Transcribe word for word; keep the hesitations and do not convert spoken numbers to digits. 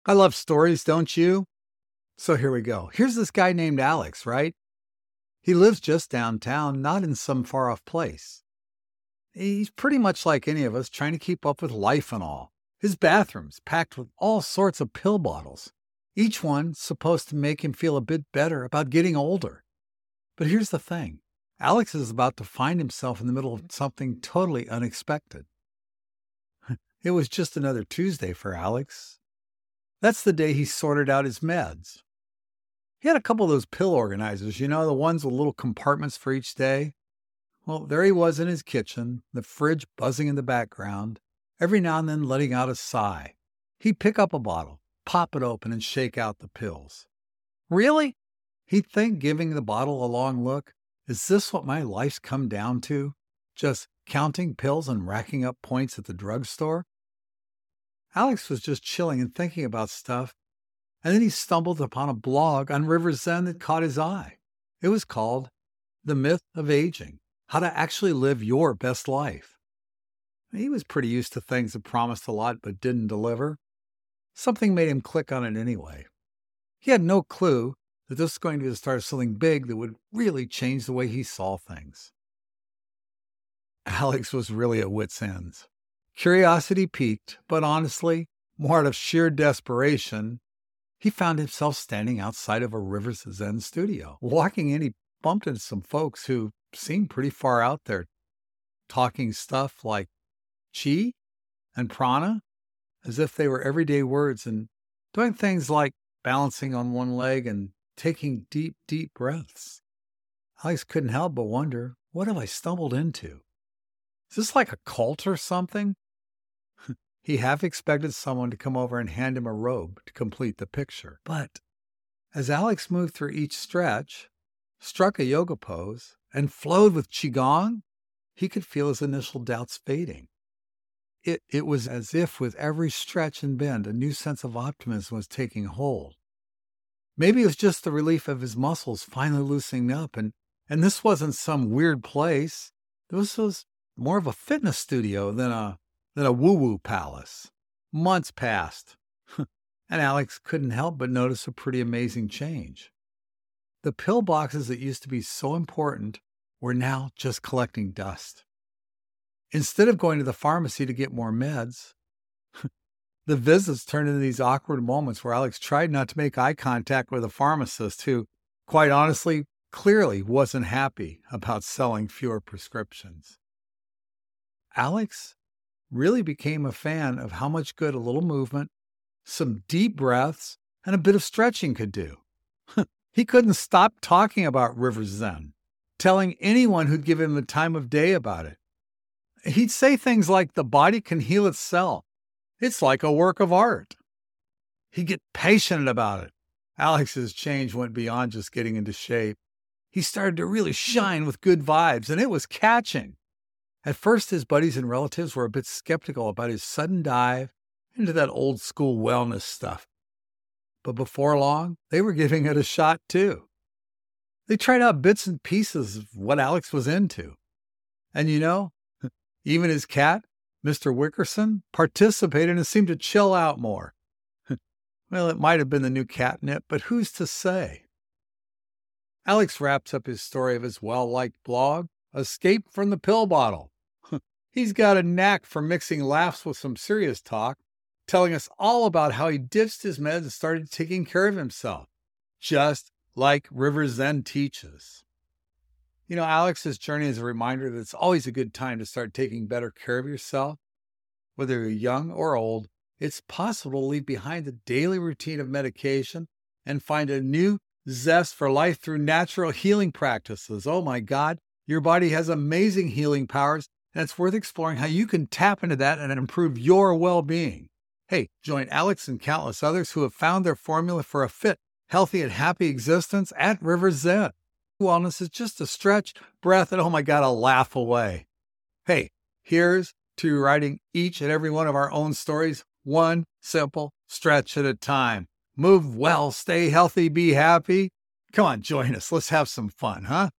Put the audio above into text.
I love stories, don't you? So here we go. Here's this guy named Alex, right? He lives just downtown, not in some far off place. He's pretty much like any of us, trying to keep up with life and all. His bathroom's packed with all sorts of pill bottles, each one supposed to make him feel a bit better about getting older. But here's the thing. Alex is about to find himself in the middle of something totally unexpected. It was just another Tuesday for Alex. That's the day he sorted out his meds. He had a couple of those pill organizers, you know, the ones with little compartments for each day. Well, there he was in his kitchen, the fridge buzzing in the background, every now and then letting out a sigh. He'd pick up a bottle, pop it open, and shake out the pills. Really? He'd think, giving the bottle a long look, is this what my life's come down to? Just counting pills and racking up points at the drugstore? Alex was just chilling and thinking about stuff, and then he stumbled upon a blog on River's Zen that caught his eye. It was called The Myth of Aging: How to Actually Live Your Best Life. He was pretty used to things that promised a lot but didn't deliver. Something made him click on it anyway. He had no clue that this was going to start something big that would really change the way he saw things. Alex was really at wit's ends. Curiosity piqued, but honestly, more out of sheer desperation, he found himself standing outside of a Rivers Zen studio. Walking in, he bumped into some folks who seemed pretty far out there, talking stuff like chi and prana, as if they were everyday words, and doing things like balancing on one leg and taking deep, deep breaths. Alex couldn't help but wonder, what have I stumbled into? Is this like a cult or something? He half expected someone to come over and hand him a robe to complete the picture. But as Alex moved through each stretch, struck a yoga pose, and flowed with Qigong, he could feel his initial doubts fading. It, it was as if with every stretch and bend, a new sense of optimism was taking hold. Maybe it was just the relief of his muscles finally loosening up, and, and this wasn't some weird place. This was more of a fitness studio than a than a woo-woo palace. Months passed, and Alex couldn't help but notice a pretty amazing change. The pill boxes that used to be so important were now just collecting dust. Instead of going to the pharmacy to get more meds, the visits turned into these awkward moments where Alex tried not to make eye contact with a pharmacist who, quite honestly, clearly wasn't happy about selling fewer prescriptions. Alex really became a fan of how much good a little movement, some deep breaths, and a bit of stretching could do. He couldn't stop talking about Rivers Zen, telling anyone who'd give him the time of day about it. He'd say things like, the body can heal itself. It's like a work of art. He'd get passionate about it. Alex's change went beyond just getting into shape. He started to really shine with good vibes, and it was catching. At first, his buddies and relatives were a bit skeptical about his sudden dive into that old school wellness stuff. But before long, they were giving it a shot too. They tried out bits and pieces of what Alex was into. And you know, even his cat, Mister Wickerson, participated and seemed to chill out more. Well, it might have been the new catnip, but who's to say? Alex wraps up his story of his well-liked blog, Escape from the Pill Bottle. He's got a knack for mixing laughs with some serious talk, telling us all about how he ditched his meds and started taking care of himself, just like Rivers Zen teaches. You know, Alex's journey is a reminder that it's always a good time to start taking better care of yourself. Whether you're young or old, it's possible to leave behind the daily routine of medication and find a new zest for life through natural healing practices. Oh my God, your body has amazing healing powers, and it's worth exploring how you can tap into that and improve your well-being. Hey, join Alex and countless others who have found their formula for a fit, healthy, and happy existence at Rivers Zen. Wellness is just a stretch, breath, and oh my God, a laugh away. Hey, here's to writing each and every one of our own stories, one simple stretch at a time. Move well, stay healthy, be happy. Come on, join us. Let's have some fun, huh?